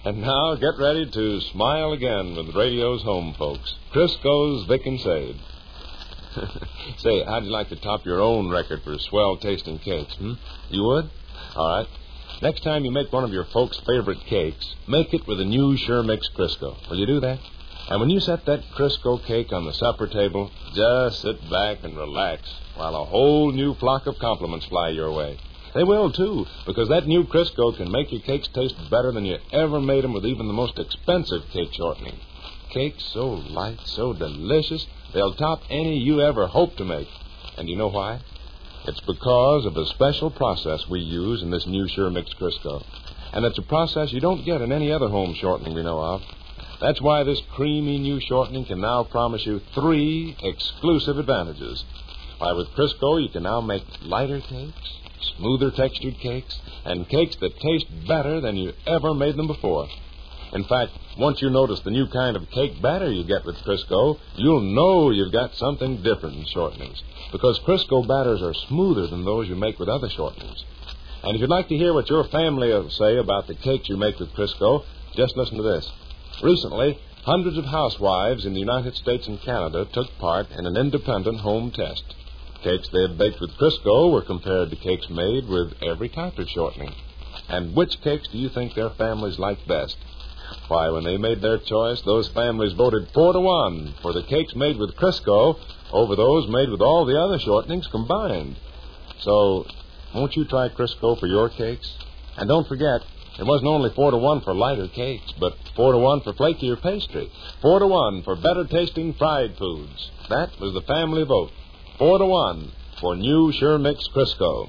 And now get ready to smile again with radio's home folks. Crisco's Vic and Sade. Say, how'd you like to top your own record for swell-tasting cakes, You would? All right. Next time you make one of your folks' favorite cakes, make it with a new Sure Mix Crisco. Will you do that? And when you set that Crisco cake on the supper table, just sit back and relax while a whole new flock of compliments fly your way. They will, too, because that new Crisco can make your cakes taste better than you ever made them with even the most expensive cake shortening. Cakes so light, so delicious, they'll top any you ever hoped to make. And you know why? It's because of a special process we use in this new Sure Mix Crisco. And it's a process you don't get in any other home shortening we know of. That's why this creamy new shortening can now promise you 3 exclusive advantages. Why, with Crisco, you can now make lighter cakes, smoother textured cakes, and cakes that taste better than you ever made them before. In fact, once you notice the new kind of cake batter you get with Crisco, you'll know you've got something different in shortenings, because Crisco batters are smoother than those you make with other shortenings. And if you'd like to hear what your family will say about the cakes you make with Crisco, just listen to this. Recently, hundreds of housewives in the United States and Canada took part in an independent home test. Cakes they had baked with Crisco were compared to cakes made with every type of shortening. And which cakes do you think their families liked best? Why, when they made their choice, those families voted 4-1 for the cakes made with Crisco over those made with all the other shortenings combined. So, won't you try Crisco for your cakes? And don't forget, it wasn't only 4-1 for lighter cakes, but 4-1 for flakier pastry. 4-1 for better-tasting fried foods. That was the family vote. 4-1 for new Sure Mix Crisco.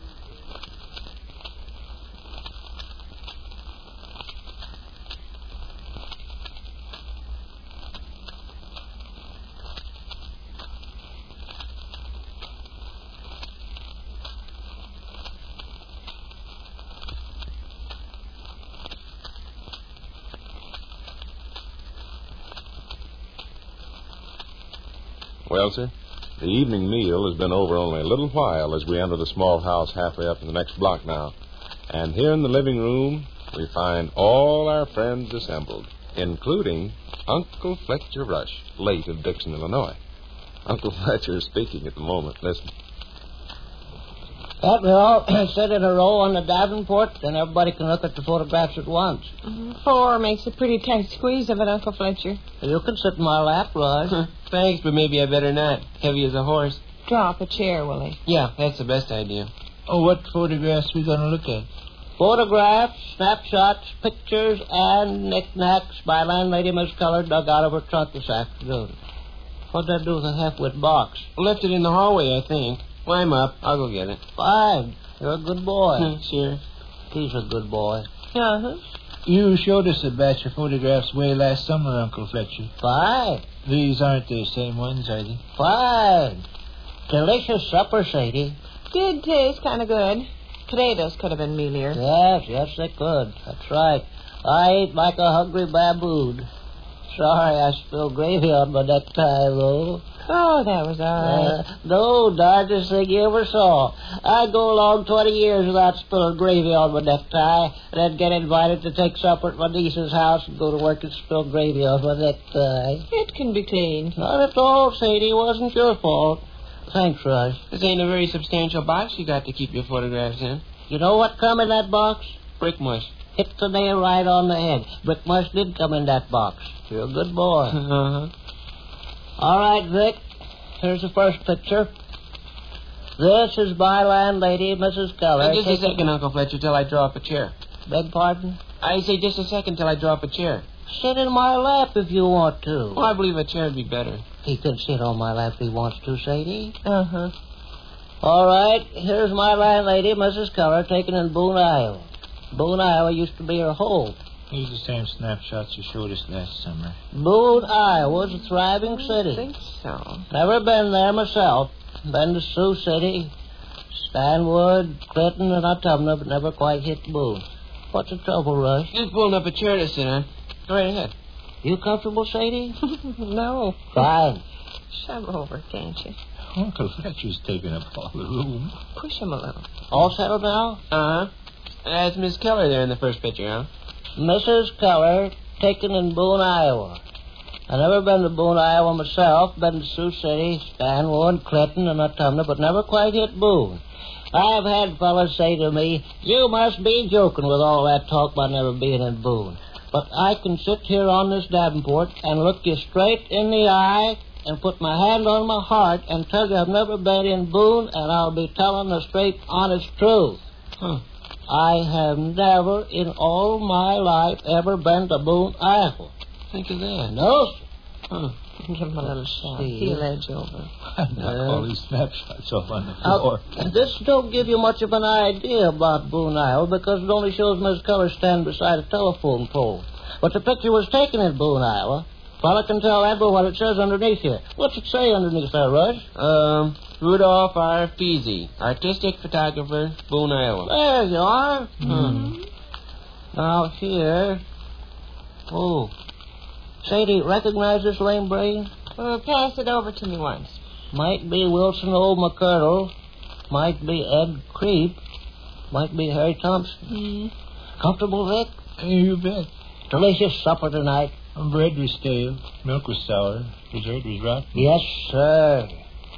Well, sir, the evening meal has been over only a little while as we enter the small house halfway up in the next block now. And here in the living room, we find all our friends assembled, including Uncle Fletcher Rush, late of Dixon, Illinois. Uncle Fletcher is speaking at the moment. Listen. We all sit in a row on the Davenport, and everybody can look at the photographs at once. 4 makes a pretty tight squeeze of it, Uncle Fletcher. You can sit in my lap, Rush. Thanks, but maybe I better not. Heavy as a horse. Draw up a chair, Willie. Yeah, that's the best idea. Oh, what photographs we going to look at? Photographs, snapshots, pictures, and knickknacks my landlady, Miss Keller, dug out of her trunk this afternoon. What'd that do with the half-wit box? Left it in the hallway, I think. Climb up. I'll go get it. Fine. You're a good boy. Sure. He's a good boy. Uh-huh. You showed us a batch of photographs way last summer, Uncle Fletcher. Fine. These aren't the same ones, are they? Fine. Delicious supper, Sadie. Did taste kind of good. Potatoes could have been mealier. Yes, they could. That's right. I ate like a hungry baboon. Sorry I spilled gravy on my necktie, though. Oh, that was all right. No, darndest thing you ever saw. I go along 20 years without spilling gravy on my necktie, and then get invited to take supper at my niece's house and go to work and spill gravy on my necktie. It can be cleaned. Not at all, Sadie. It wasn't your fault. Thanks, Rush. This ain't a very substantial box you got to keep your photographs in. You know what come in that box? Brick mush. Hit the nail right on the head. Brick mush did come in that box. You're a good boy. Uh-huh. All right, Vic. Here's the first picture. This is my landlady, Mrs. Keller. Just a second, Uncle Fletcher, till I draw up a chair. Beg pardon? I say just a second till I draw up a chair. Sit in my lap if you want to. Well, I believe a chair would be better. He can sit on my lap if he wants to, Sadie. Uh-huh. All right, here's my landlady, Mrs. Keller, taken in Boone, Iowa. Boone, Iowa used to be her home. These are the same snapshots you showed us last summer. Boone, Iowa's a thriving city. I think so. Never been there myself. Been to Sioux City, Stanwood, Clinton, and Autumna, but never quite hit Boone. What's the trouble, Rush? Just pulling up a chair to sit on. Go right ahead. You comfortable, Sadie? No. Fine. Shove over, can't you? Uncle Fletcher's taking up all the room. Push him a little. All settled now? Uh-huh. That's Miss Keller there in the first picture, huh? Mrs. Keller, taken in Boone, Iowa. I never been to Boone, Iowa myself. Been to Sioux City, Stanwell, and Clinton, and Autumna, but never quite hit Boone. I've had fellas say to me, you must be joking with all that talk about never being in Boone. But I can sit here on this Davenport and look you straight in the eye and put my hand on my heart and tell you I've never been in Boone, and I'll be telling the straight, honest truth. I have never in all my life ever been to Boone, Iowa. Think of that. No, sir. Give him a little shove. He'll edge over. Knock all these snapshots off on the floor. This don't give you much of an idea about Boone, Iowa, because it only shows Miss Keller standing beside a telephone pole. But the picture was taken in Boone, Iowa. Fella can tell that by what it says underneath here. What's it say underneath there, Rush? Rudolph R. Feasy, artistic photographer, Boone, Iowa. There you are. Now, here... Oh. Sadie, recognize this lame brain? Pass it over to me once. Might be Wilson Old McCurdle. Might be Ed Creep. Might be Harry Thompson. Comfortable, Vic? You bet. Delicious supper tonight. Bread was stale. Milk was sour. Dessert was rotten. Yes, sir.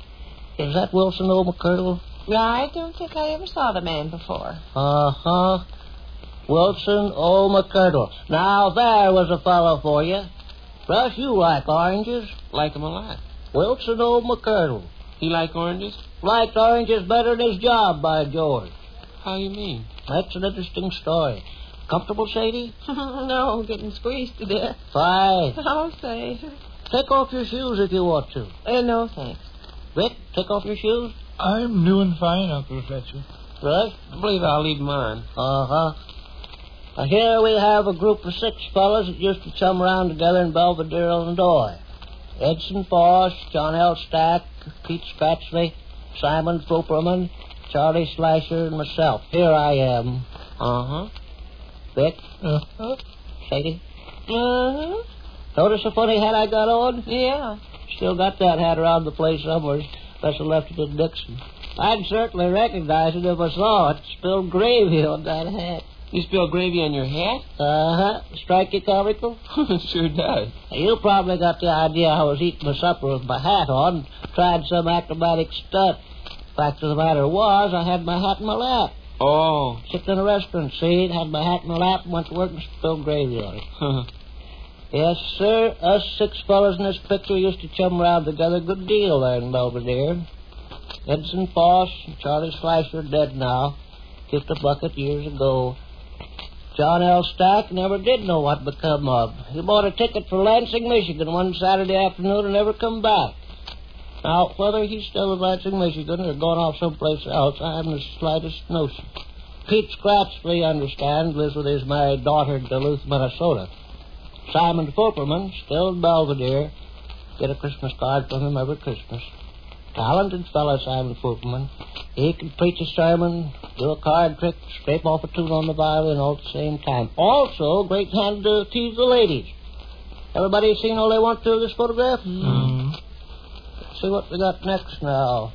Is that Wilson Old McCurdle? I don't think I ever saw the man before. Uh-huh. Wilson Old McCurdle. Now, there was a fellow for you. Russ, you like oranges. Like him a lot. Wilson Old McCurdle. He like oranges? Liked oranges better than his job, by George. How you mean? That's an interesting story. Comfortable, Sadie? No, getting squeezed to death. Fine. I'll say. Take off your shoes if you want to. No, thanks. Vic, take off your shoes. I'm doing fine, Uncle Fletcher. Russ? I believe I'll leave him on. Uh-huh. Now, here we have a group of 6 fellas that used to chum around together in Belvedere, Illinois. Edson Foss, John L. Stack, Pete Scratchley, Simon Froperman, Charlie Slasher, and myself. Here I am. Uh-huh. Vic? Uh-huh. Sadie? Uh-huh. Notice the funny hat I got on? Yeah. Still got that hat around the place somewhere. Unless I left it in Dixon. I'd certainly recognize it if I saw it. Spilled gravy on that hat. You spilled gravy on your hat? Uh-huh. Strike you comical? Sure does. You probably got the idea I was eating my supper with my hat on, tried some acrobatic stunt. Fact of the matter was, I had my hat in my lap. Oh. Sitting in a restaurant scene, had my hat in my lap, and went to work and spilled gravy on it. Yes, sir. Us 6 fellas in this picture used to chum around together a good deal there in Belvedere. Edson Foss and Charlie Slasher dead now. Kicked a bucket years ago. John L. Stack never did know what become of. He bought a ticket for Lansing, Michigan one Saturday afternoon and never come back. Now, whether he's still in Lansing, Michigan or gone off someplace else, I haven't the slightest notion. Pete Scratchley, I understand, lives with his married daughter in Duluth, Minnesota. Simon Fopperman, still in Belvedere. Get a Christmas card from him every Christmas. Talented fellow, Simon Fopperman. He can preach a sermon, do a card trick, scrape off a tune on the violin all at the same time. Also, great hand to tease the ladies. Everybody seen all they want to this photograph? Mm-hmm. Let's see what we got next now.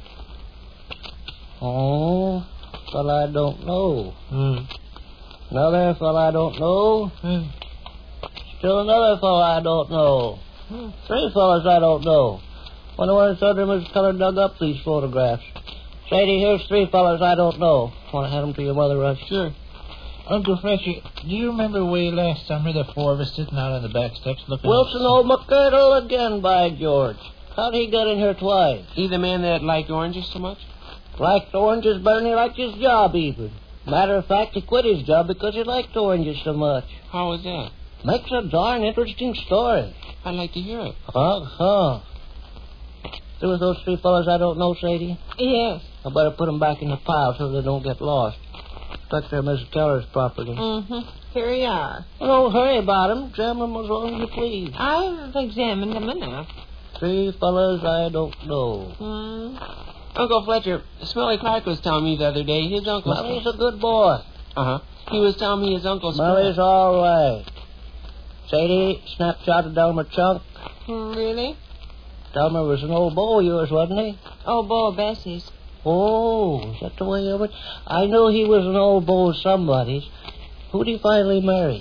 Oh, fella I don't know. Another fella I don't know. Still another fella I don't know. 3 fellas I don't know. Wonder where Thunder Miss Keller dug up these photographs. Sadie, here's 3 fellas I don't know. Want to hand them to your mother, Russ? Sure. Uncle Fletcher, do you remember way last summer the 4 of us sitting out on the back steps looking... Wilson Old McCurdle again, by George. How'd he get in here twice? He the man that liked oranges so much? Liked oranges better than he liked his job, even. Matter of fact, he quit his job because he liked oranges so much. How was that? Makes a darn interesting story. I'd like to hear it. Uh-huh. Through with those 3 fellas I don't know, Sadie? Yes. I better put them back in the pile so they don't get lost. Stuck there Mrs. Keller's property. Here we are. Well, don't hurry about them. Examine them as long as you please. I've examined them enough. 3 fellas I don't know. Uncle Fletcher, Smelly Clark was telling me the other day his uncle... Smelly's a good boy. Uh-huh. He was telling me his uncle... Smelly's all right. Sadie, snapshot of Delmer Chunk. Really? Delmer was an old beau of yours, wasn't he? Oh, Beau Bessie's. Oh, is that the way of it? I knew he was an old beau of somebody's. Who'd he finally marry?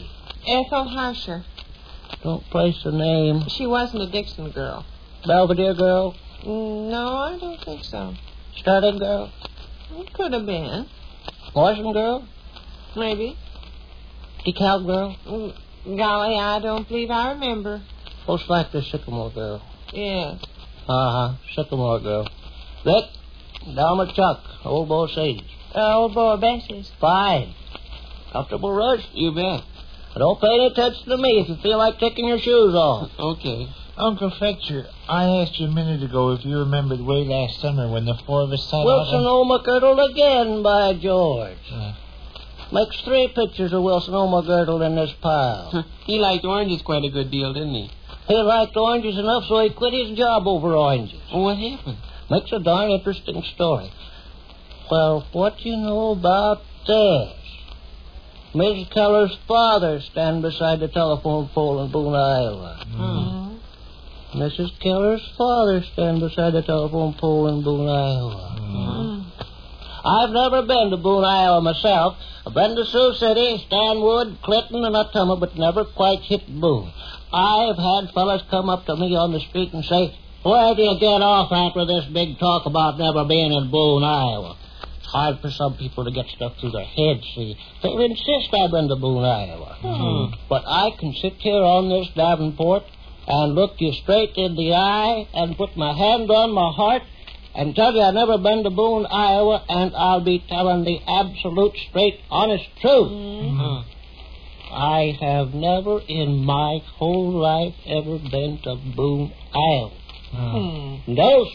Ethel Harsher. Don't place the name. She wasn't a Dixon girl. Belvedere girl? No, I don't think so. Sterling girl? It could have been. Morrison girl? Maybe. DeKalb girl? Golly, I don't believe I remember. Most likely Sycamore girl. Yes. Sycamore girl. Vic, Delmer Chuck, Old Bo Sadie's. Old boy Bessie's. Fine. Comfortable, Rush? You bet. Don't pay any attention to me if you feel like taking your shoes off. Okay. Uncle Fetcher, I asked you a minute ago if you remembered way last summer when the four of us sat Wilson O'Magirdle again, by George. Yeah. Makes 3 pictures of Wilson O'Magirdle in this pile. He liked oranges quite a good deal, didn't he? He liked oranges enough so he quit his job over oranges. Well, what happened? Makes a darn interesting story. Well, what do you know about this? Mrs. Keller's father stand beside the telephone pole in Boone, Iowa. Mrs. Keller's father stand beside the telephone pole in Boone, Iowa. I've never been to Boone, Iowa myself. I've been to Sioux City, Stanwood, Clinton, and Ottumwa, but never quite hit Boone. I've had fellas come up to me on the street and say, "Where do you get off after this big talk about never being in Boone, Iowa?" It's hard for some people to get stuff through their heads, see. They insist I've been to Boone, Iowa. But I can sit here on this Davenport and look you straight in the eye and put my hand on my heart and tell you I've never been to Boone, Iowa, and I'll be telling the absolute, straight, honest truth. I have never in my whole life ever been to Boone, Iowa. No.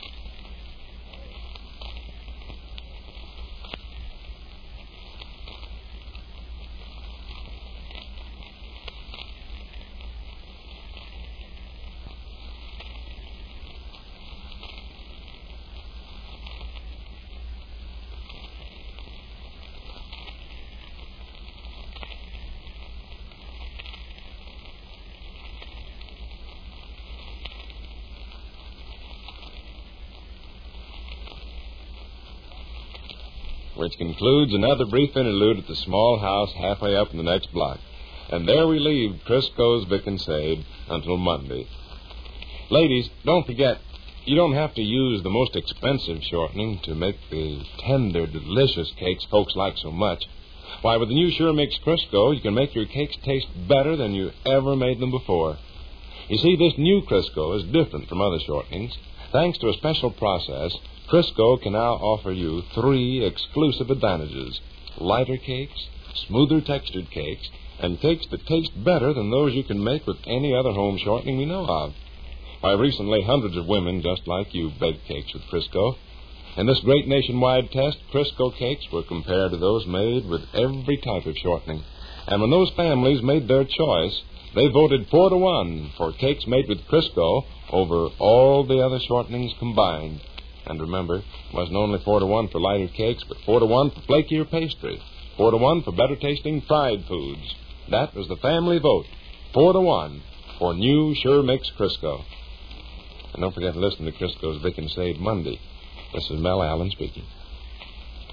Which concludes another brief interlude at the small house halfway up in the next block. And there we leave Crisco's Vic and Sade until Monday. Ladies, don't forget, you don't have to use the most expensive shortening to make the tender, delicious cakes folks like so much. Why, with the new Sure Mix Crisco, you can make your cakes taste better than you ever made them before. You see, this new Crisco is different from other shortenings. Thanks to a special process, Crisco can now offer you 3 exclusive advantages: lighter cakes, smoother textured cakes, and cakes that taste better than those you can make with any other home shortening we know of. Why, recently, hundreds of women just like you baked cakes with Crisco. In this great nationwide test, Crisco cakes were compared to those made with every type of shortening. And when those families made their choice, they voted 4-1 for cakes made with Crisco over all the other shortenings combined. And remember, it wasn't only 4-1 for lighter cakes, but 4-1 for flakier pastry, 4-1 for better tasting fried foods. That was the family vote, 4-1 for new Sure Mix Crisco. And don't forget to listen to Crisco's Vic and Sade Monday. This is Mel Allen speaking.